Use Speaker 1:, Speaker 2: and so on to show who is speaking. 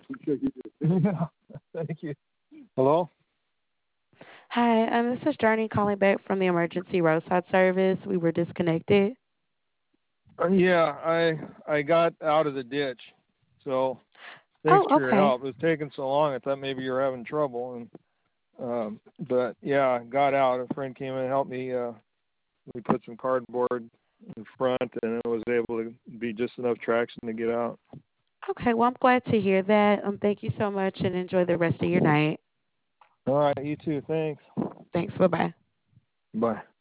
Speaker 1: Yeah, thank you. Hello?
Speaker 2: Hi, this is Journey calling back from the emergency roadside service. We were disconnected.
Speaker 1: Yeah, I got out of the ditch. So thanks
Speaker 2: Oh,
Speaker 1: for your
Speaker 2: okay.
Speaker 1: help. It was taking so long. I thought maybe you were having trouble, and but yeah, I got out. A friend came in and helped me. We put some cardboard in front, and it was able to be just enough traction to get out.
Speaker 2: Okay, well, I'm glad to hear that. Thank you so much and enjoy the rest of your night.
Speaker 1: All right, you too. Thanks.
Speaker 2: Thanks. Bye bye.
Speaker 1: Bye.